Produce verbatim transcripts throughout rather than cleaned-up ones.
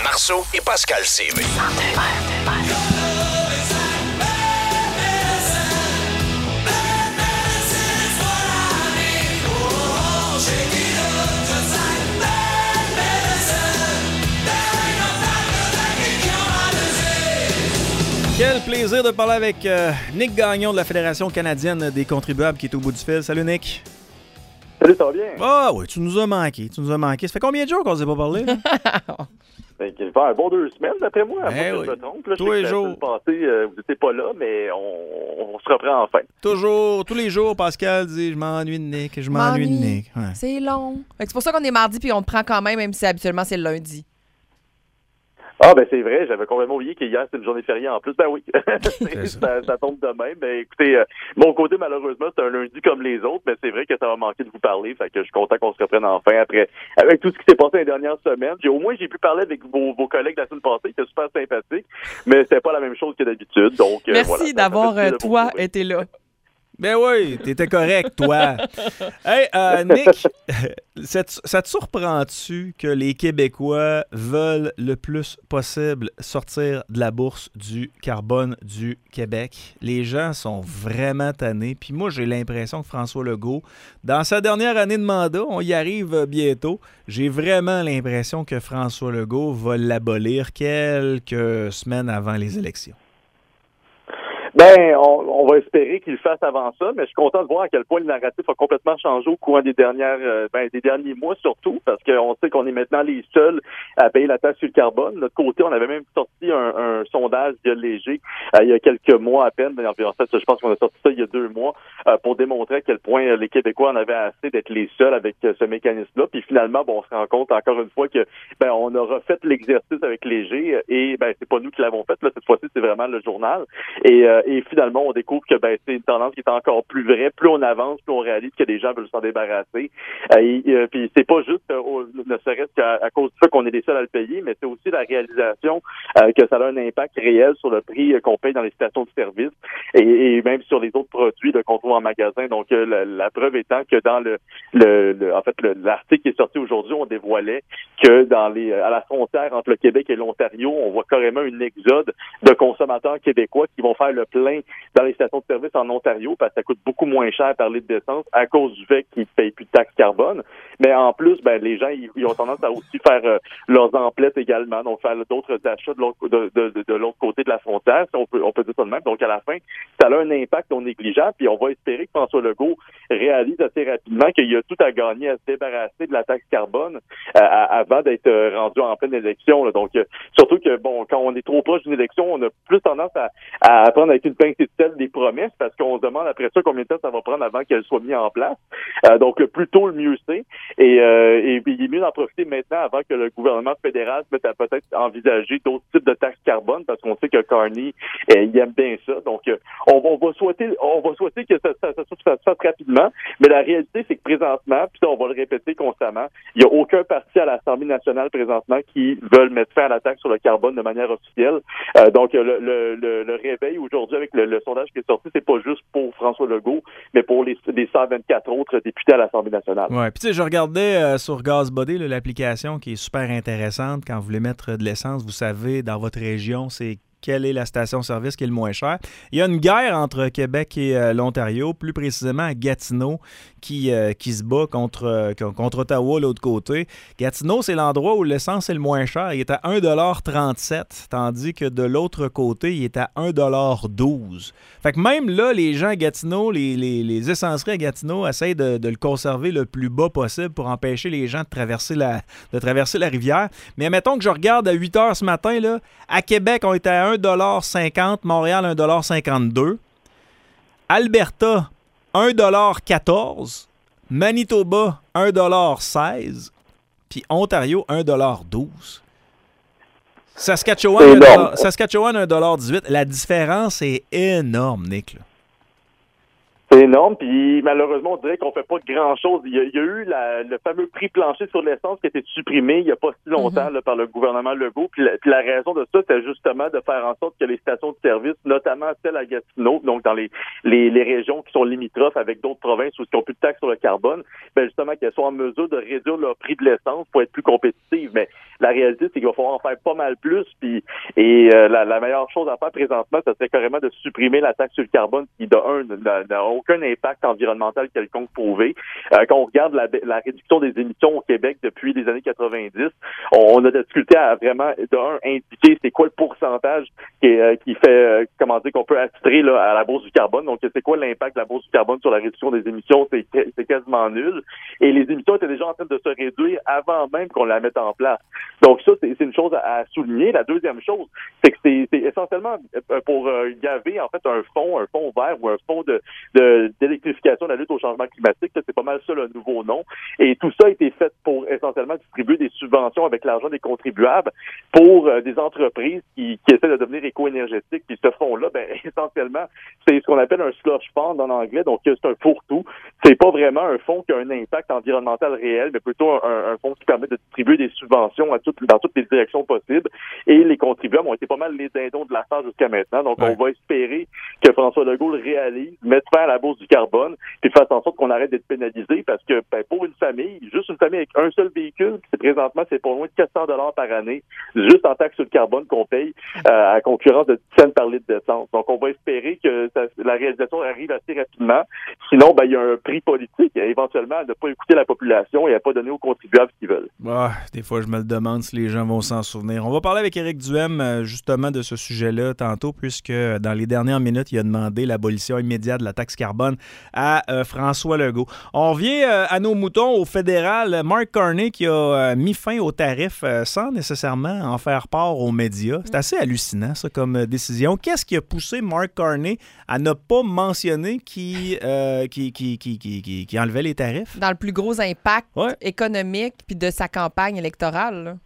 Marceau et Pascal Sévé. Quel plaisir de parler avec euh, Nick Gagnon de la Fédération canadienne des contribuables qui est au bout du fil. Salut Nick. Salut, ça va bien? Ah oui, tu nous as manqué, tu nous as manqué. Ça fait combien de jours qu'on ne s'est pas parlé? Là? Ben, il va un bon deux semaines, d'après moi. Ben moi oui. Je me trompe. Là, je Tous sais les que jours. la semaine passée, euh, vous n'étiez pas là, mais on, on se reprend enfin. Toujours, tous les jours, Pascal dit « Je m'ennuie de Nick, je m'ennuie de M'ennuie. Nick. Ouais. » C'est long. Fait que c'est pour ça qu'on est mardi puis on te prend quand même, même si habituellement c'est le lundi. Ah, ben c'est vrai, j'avais complètement oublié qu'hier, c'est une journée fériée en plus. Ben oui, C'est ça. ça, ça tombe demain. Ben écoutez, euh, mon côté, malheureusement, c'est un lundi comme les autres, mais c'est vrai que ça va manquer de vous parler. Fait que je suis content qu'on se reprenne enfin après, avec tout ce qui s'est passé les dernières semaines. J'ai, au moins, j'ai pu parler avec vos, vos collègues la semaine passée, qui étaient super sympathiques, mais c'était pas la même chose que d'habitude. Donc, euh, Merci voilà, ça d'avoir, fait plaisir euh, de vous toi, retrouver. été là. Ben oui, t'étais correct, toi. Hey, euh, Nick, ça te, ça te surprend-tu que les Québécois veulent le plus possible sortir de la bourse du carbone du Québec? Les gens sont vraiment tannés. Puis moi, j'ai l'impression que François Legault, dans sa dernière année de mandat, on y arrive bientôt, j'ai vraiment l'impression que François Legault va l'abolir quelques semaines avant les élections. Ben, on, on va espérer qu'il le fasse avant ça, mais je suis content de voir à quel point le narratif a complètement changé au courant des dernières, euh, ben, des derniers mois surtout, parce qu'on sait qu'on est maintenant les seuls à payer la taxe sur le carbone. De notre côté, on avait même sorti un, un sondage via Léger euh, il y a quelques mois à peine. En fait, je pense qu'on a sorti ça il y a deux mois euh, pour démontrer à quel point euh, les Québécois en avaient assez d'être les seuls avec euh, ce mécanisme-là. Puis finalement, bon, on se rend compte encore une fois que ben on a refait l'exercice avec Léger et ben c'est pas nous qui l'avons fait. Là, cette fois-ci, c'est vraiment le journal. Et euh, Et finalement, on découvre que ben, c'est une tendance qui est encore plus vraie. Plus on avance, plus on réalise que des gens veulent s'en débarrasser. Euh, et, euh, puis c'est pas juste, euh, au, ne serait-ce qu'à à cause du fait qu'on est les seuls à le payer, mais c'est aussi la réalisation euh, que ça a un impact réel sur le prix euh, qu'on paye dans les stations de service et, et même sur les autres produits là, qu'on trouve en magasin. Donc euh, la, la preuve étant que dans le, le, le en fait le, l'article qui est sorti aujourd'hui, on dévoilait que dans les à la frontière entre le Québec et l'Ontario, on voit carrément une exode de consommateurs québécois qui vont faire le plein dans les stations de service en Ontario parce que ça coûte beaucoup moins cher par litre d'essence à cause du fait qu'ils ne payent plus de taxes carbone. Mais en plus, ben les gens ils, ils ont tendance à aussi faire euh, leurs emplettes également, donc faire d'autres achats de l'autre de, de, de, de l'autre côté de la frontière, si on peut on peut dire ça de même. Donc à la fin, ça a un impact non négligeable, puis on va espérer que François Legault réalise assez rapidement qu'il y a tout à gagner à se débarrasser de la taxe carbone euh, avant d'être euh, rendu en pleine élection. Là. Donc euh, surtout que bon, quand on est trop proche d'une élection, on a plus tendance à, à apprendre avec une pincée de sel des promesses parce qu'on se demande après ça combien de temps ça va prendre avant qu'elles soient mises en place. Euh, donc le plus tôt, le mieux c'est. Et, euh, et, et il est mieux d'en profiter maintenant avant que le gouvernement fédéral se mette à peut-être envisager d'autres types de taxes carbone parce qu'on sait que Carney, euh, il aime bien ça. Donc euh, on, on va souhaiter on va souhaiter que ça, ça, ça, ça se fasse rapidement. Mais la réalité, c'est que présentement, puis ça, on va le répéter constamment, il n'y a aucun parti à l'Assemblée nationale présentement qui veulent mettre fin à la taxe sur le carbone de manière officielle. Euh, donc le, le, le, le réveil aujourd'hui avec le, le sondage qui est sorti, c'est pas juste pour François Legault, mais pour les, les cent vingt-quatre autres députés à l'Assemblée nationale. Ouais, puis tu sais, je regardais euh, sur GazBuddy, là, l'application qui est super intéressante. Quand vous voulez mettre de l'essence, vous savez, dans votre région, c'est quelle est la station-service qui est le moins cher. Il y a une guerre entre Québec et euh, l'Ontario, plus précisément à Gatineau, qui, euh, qui se bat contre, euh, contre Ottawa, l'autre côté. Gatineau, c'est l'endroit où l'essence est le moins cher. Il est à un dollar trente-sept, tandis que de l'autre côté, il est à un dollar douze. Fait que même là, les gens à Gatineau, les, les, les essenceries à Gatineau essayent de, de le conserver le plus bas possible pour empêcher les gens de traverser la, de traverser la rivière. Mais mettons que je regarde à huit heures ce matin, là, à Québec, on était à un dollar cinquante, Montréal, un dollar cinquante-deux. Alberta, un dollar quatorze. Manitoba, un dollar seize. Puis Ontario, un dollar douze. Saskatchewan, un dollar, Saskatchewan, un dollar dix-huit. La différence est énorme, Nick. Là. C'est énorme, puis malheureusement, on dirait qu'on fait pas grand-chose. Il y a, il y a eu la, le fameux prix plancher sur l'essence qui a été supprimé il y a pas si longtemps mm-hmm. là, par le gouvernement Legault. Puis la, puis la raison de ça, c'était justement de faire en sorte que les stations de service, notamment celles à Gatineau, donc dans les, les, les régions qui sont limitrophes avec d'autres provinces où ils n'ont plus de taxes sur le carbone, ben justement qu'elles soient en mesure de réduire leur prix de l'essence pour être plus compétitives. Mais la réalité, c'est qu'il va falloir en faire pas mal plus. Puis et euh, la, la meilleure chose à faire présentement, ça serait carrément de supprimer la taxe sur le carbone qui, de un, n'a aucun impact environnemental quelconque prouvé. Euh, quand on regarde la, la réduction des émissions au Québec depuis les années quatre-vingt-dix, on, on a difficulté à vraiment, de un, indiquer c'est quoi le pourcentage qui, euh, qui fait, euh, comment dire, qu'on peut attirer là, à la bourse du carbone. Donc, c'est quoi l'impact de la bourse du carbone sur la réduction des émissions? C'est, c'est quasiment nul. Et les émissions étaient déjà en train de se réduire avant même qu'on la mette en place. Donc, ça, c'est, c'est une chose à, à souligner. La deuxième chose, c'est que c'est, c'est essentiellement pour euh, gaver, en fait, un fonds, un fonds vert ou un fonds de, de d'électrification de la lutte au changement climatique. Là, c'est pas mal ça le nouveau nom. Et tout ça a été fait pour essentiellement distribuer des subventions avec l'argent des contribuables pour euh, des entreprises qui, qui essaient de devenir éco-énergétiques. Puis ce fonds-là, ben essentiellement, c'est ce qu'on appelle un slush fund en anglais, donc c'est un fourre-tout. C'est pas vraiment un fonds qui a un impact environnemental réel, mais plutôt un, un fonds qui permet de distribuer des subventions à toutes, dans toutes les directions possibles. Et les contribuables ont été pas mal les dindons de l'affaire jusqu'à maintenant. Donc ouais. On va espérer que François Legault le réalise, mette fin à la bourse du carbone, puis fasse en sorte qu'on arrête d'être pénalisé, parce que ben, pour une famille, juste une famille avec un seul véhicule, c'est présentement c'est pas loin de quatre cents dollars par année, juste en taxe sur le carbone qu'on paye euh, à concurrence de dix cents par litre d'essence. Donc on va espérer que ça, la réalisation arrive assez rapidement. Sinon, ben il y a un prix politique, éventuellement, à ne pas écouter la population et à pas donner aux contribuables ce qu'ils veulent. Ah, des fois, je me le demande si les gens vont s'en souvenir. On va parler avec Éric Duhem justement de ce sujet-là tantôt, puisque dans les dernières minutes, il a demandé l'abolition immédiate de la taxe carbone à euh, François Legault. On revient euh, à nos moutons au fédéral. Mark Carney qui a euh, mis fin aux tarifs euh, sans nécessairement en faire part aux médias. C'est assez hallucinant, ça, comme euh, décision. Qu'est-ce qui a poussé Mark Carney à ne pas mentionner qui, euh, qui, qui, qui, qui, qui, qui enlevait les tarifs? Dans le plus gros impact ouais. économique puis de sa campagne électorale, là.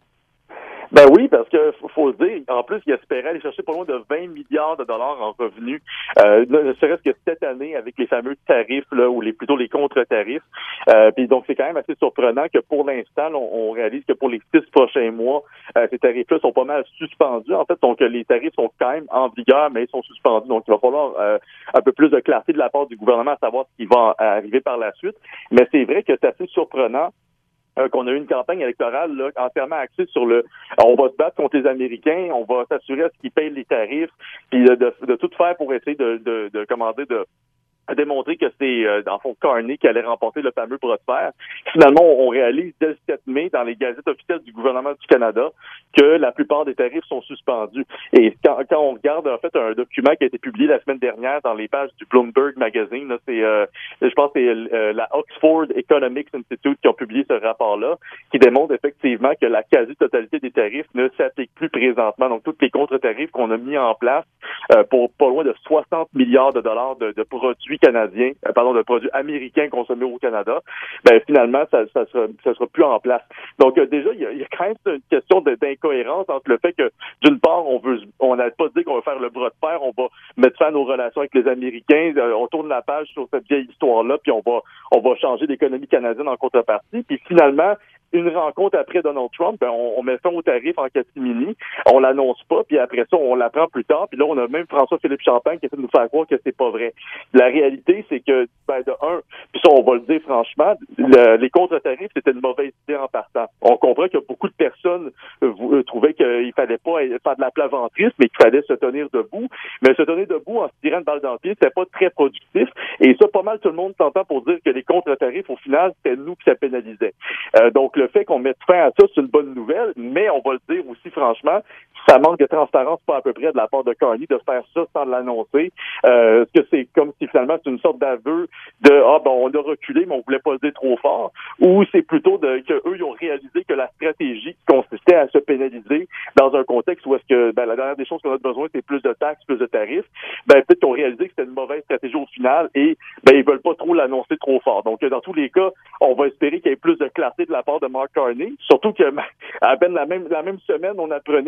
Ben oui, parce que faut se dire, en plus, il espérait aller chercher pas loin de vingt milliards de dollars en revenus, euh, ne serait-ce que cette année avec les fameux tarifs là, ou les plutôt les contre-tarifs. Euh, puis donc c'est quand même assez surprenant que pour l'instant, on, on réalise que pour les six prochains mois, euh, ces tarifs-là sont pas mal suspendus. En fait, donc les tarifs sont quand même en vigueur, mais ils sont suspendus. Donc il va falloir euh, un peu plus de clarté de la part du gouvernement à savoir ce qui va arriver par la suite. Mais c'est vrai que c'est assez surprenant. Euh, qu'on a eu une campagne électorale là, entièrement axée sur le on va se battre contre les Américains, on va s'assurer à ce qu'ils payent les tarifs, puis de, de, de tout faire pour essayer de, de, de commander de a démontré que c'est, euh, dans le fond, Carney qui allait remporter le fameux bras de fer. Finalement, on réalise dès le sept mai, dans les gazettes officielles du gouvernement du Canada, que la plupart des tarifs sont suspendus. Et quand, quand on regarde, en fait, un document qui a été publié la semaine dernière dans les pages du Bloomberg Magazine, là, c'est, euh, je pense que c'est euh, la Oxford Economics Institute qui ont publié ce rapport-là, qui démontre effectivement que la quasi-totalité des tarifs ne s'applique plus présentement. Donc, tous les contre-tarifs qu'on a mis en place euh, pour pas loin de soixante milliards de dollars de, de produits canadiens, euh, pardon, de produits américains consommés au Canada, ben finalement, ça, ça sera, ça sera plus en place. Donc euh, déjà, il y, a, il y a quand même une question d'incohérence entre le fait que, d'une part, on veut, on n'arrête pas de dire qu'on va faire le bras de fer, on va mettre fin à nos relations avec les Américains, euh, on tourne la page sur cette vieille histoire-là, puis on va, on va changer l'économie canadienne en contrepartie, puis finalement, une rencontre après Donald Trump, ben on, on met fin au tarif en catimini, on l'annonce pas, puis après ça, on l'apprend plus tard, puis là, on a même François-Philippe Champagne qui essaie de nous faire croire que c'est pas vrai. La réalité, c'est que, ben, de un, puis ça, on va le dire franchement, le, les contre-tarifs, c'était une mauvaise idée en partant. On comprend que beaucoup de personnes euh, euh, trouvaient qu'il fallait pas faire de la plaventrise, mais qu'il fallait se tenir debout, mais se tenir debout en se tirant une balle dans le pied, c'était pas très productif, et ça, pas mal tout le monde s'entend pour dire que les contre-tarifs, au final, c'était nous qui ça pénalisait. Euh, donc, le fait qu'on mette fin à ça, c'est une bonne nouvelle, mais on va le dire aussi franchement, ça manque de transparence pas à peu près de la part de Carney de faire ça sans l'annoncer. Euh, est-ce que c'est comme si finalement c'est une sorte d'aveu de ah ben on a reculé mais on voulait pas le dire trop fort, ou c'est plutôt de que eux ils ont réalisé que la stratégie consistait à se pénaliser dans un contexte où est-ce que ben la dernière des choses qu'on a besoin c'est plus de taxes, plus de tarifs, ben peut-être qu'ils ont réalisé que c'était une mauvaise stratégie au final et ben ils veulent pas trop l'annoncer trop fort. Donc dans tous les cas, on va espérer qu'il y ait plus de clarté de la part de Mark Carney, surtout que à peine la même la même semaine on apprenait que finalement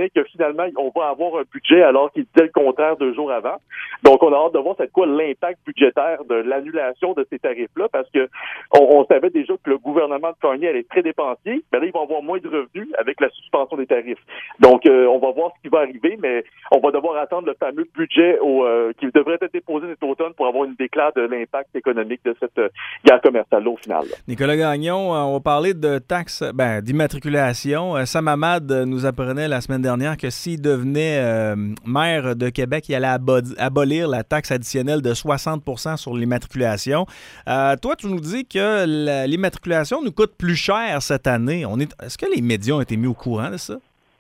finalement, on va avoir un budget alors qu'il disait le contraire deux jours avant. Donc, on a hâte de voir c'est quoi l'impact budgétaire de l'annulation de ces tarifs-là, parce que on, on savait déjà que le gouvernement de Carney allait être très dépensier, mais là, ils vont avoir moins de revenus avec la suspension des tarifs. Donc, euh, on va voir ce qui va arriver, mais on va devoir attendre le fameux budget au, euh, qui devrait être déposé cet automne pour avoir une déclare de l'impact économique de cette euh, guerre commerciale-là au final. Là. Nicolas Gagnon, on va parler de taxes, ben, d'immatriculation. Sam Hamad nous apprenait la semaine dernière que s'il devenait euh, maire de Québec, il allait abo- abolir la taxe additionnelle de soixante pour cent sur l'immatriculation. Euh, toi, tu nous dis que la, l'immatriculation nous coûte plus cher cette année. On est, est-ce que les médias ont été mis au courant de ça?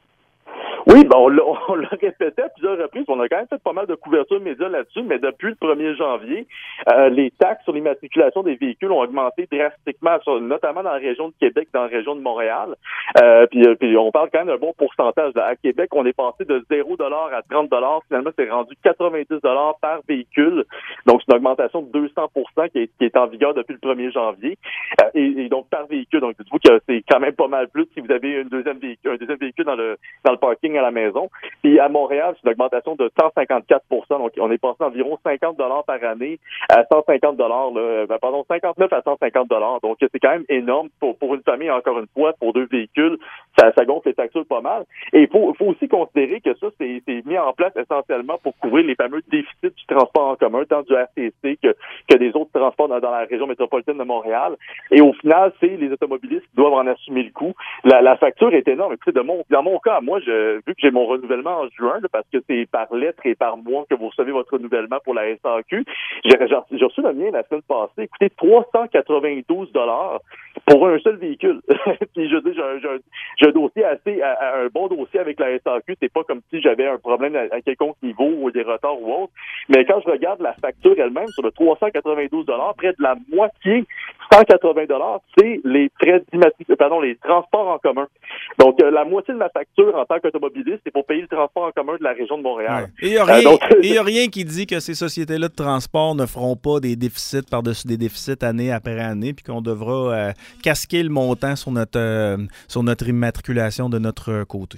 Oui, ben on l'a, on l'a répété à plusieurs reprises. On a quand même fait pas mal de couverture médias là-dessus, mais depuis le premier janvier, euh, les taxes sur l'immatriculation des véhicules ont augmenté drastiquement, sur, notamment dans la région de Québec, dans la région de Montréal. Euh, puis, puis on parle quand même d'un bon pourcentage. Là. À Québec, on est passé de zéro dollar à trente dollars. Finalement, c'est rendu quatre-vingt-dix dollars par véhicule. Donc, c'est une augmentation de deux cents pour cent qui est, qui est en vigueur depuis le premier janvier. Euh, et, et donc, par véhicule. Donc, dites-vous que c'est quand même pas mal plus si vous avez une deuxième véhicule, un deuxième véhicule dans le, dans le parking à la maison. Puis à Montréal, c'est une augmentation de cent cinquante-quatre pour cent. Donc, on est passé d'environ cinquante dollars par année à cent cinquante dollars, là, ben, pardon, cinquante-neuf à cent cinquante dollars. Donc, c'est quand même énorme pour, pour une famille, encore une fois, pour deux véhicules. Ça, ça gonfle les factures pas mal. Et il faut, faut aussi considérer que ça, c'est, c'est mis en place essentiellement pour couvrir les fameux déficits du transport en commun, tant du R T C que, que des autres transports dans, dans la région métropolitaine de Montréal. Et au final, c'est les automobilistes qui doivent en assumer le coût. La, la facture est énorme. Écoutez, de mon, dans mon cas, moi, je, vu que j'ai mon renouvellement en juin, là, parce que c'est par lettre et par mois que vous recevez votre renouvellement pour la S A Q, j'ai, j'ai, j'ai reçu le mien la semaine passée. Écoutez, trois cent quatre-vingt-douze dollars pour un seul véhicule. Puis je dis, j'ai, j'ai, j'ai un dossier assez, un bon dossier avec la S A Q. C'est pas comme si j'avais un problème à, à quelconque niveau ou des retards ou autre. Mais quand je regarde la facture elle-même sur le trois cent quatre-vingt-douze dollars, près de la moitié, cent quatre-vingts dollars, c'est les frais d'immatriculation, pardon, les transports en commun. Donc, euh, la moitié de ma facture en tant qu'automobiliste, c'est pour payer le transport en commun de la région de Montréal. Ouais. Et il n'y a, euh, a rien qui dit que ces sociétés-là de transport ne feront pas des déficits par-dessus des déficits année après année, puis qu'on devra euh, casquer le montant sur notre, euh, sur notre immatriculation de notre côté.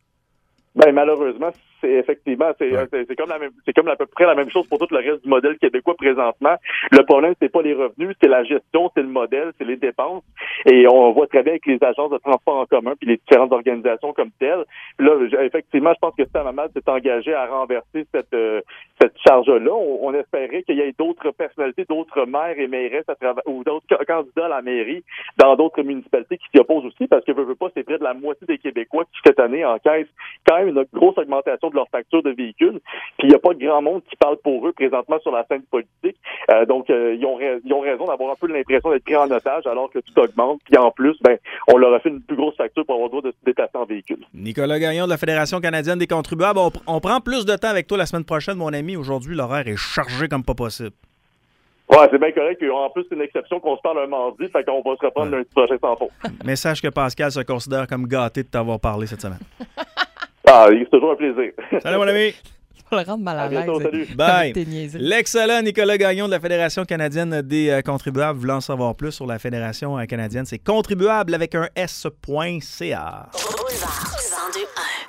Ben malheureusement, c'est effectivement, c'est, ouais. c'est, c'est comme la même, c'est comme à peu près la même chose pour tout le reste du modèle québécois présentement. Le problème, c'est pas les revenus, c'est la gestion, c'est le modèle, c'est les dépenses. Et on voit très bien avec les agences de transport en commun puis les différentes organisations comme telles. Puis là, effectivement, je pense que Sam Hamad s'est engagé à renverser cette euh, cette charge-là. On, on espérait qu'il y ait d'autres personnalités, d'autres maires et mairesses à travers, ou d'autres candidats à la mairie dans d'autres municipalités qui s'y opposent aussi, parce que veut, veut pas, c'est près de la moitié des Québécois qui cette année encaissent quand même une grosse augmentation de leur facture de véhicules. Puis il n'y a pas de grand monde qui parle pour eux présentement sur la scène politique. Euh, donc euh, ils ont ra- ils ont raison d'avoir un peu l'impression d'être pris en otage alors que tout augmente. Puis en plus, ben on leur a fait une plus grosse facture pour avoir le droit de se déplacer en véhicule. Nicolas Gagnon de la Fédération canadienne des contribuables. On, on prend plus de temps avec toi la semaine prochaine, mon ami. Aujourd'hui, l'horaire est chargé comme pas possible. Ouais, c'est bien correct. En plus, c'est une exception qu'on se parle un mardi, fait qu'on va se reprendre ouais. lundi prochain sans faute. Message que Pascal se considère comme gâté de t'avoir parlé cette semaine. Ah, c'est toujours un plaisir. Salut, mon ami. On le rendre mal à, à l'aise. Bientôt, salut. Bye. L'excellent Nicolas Gagnon de la Fédération canadienne des euh, contribuables. Voulant en savoir plus sur la Fédération euh, canadienne, c'est contribuable avec un S.ca.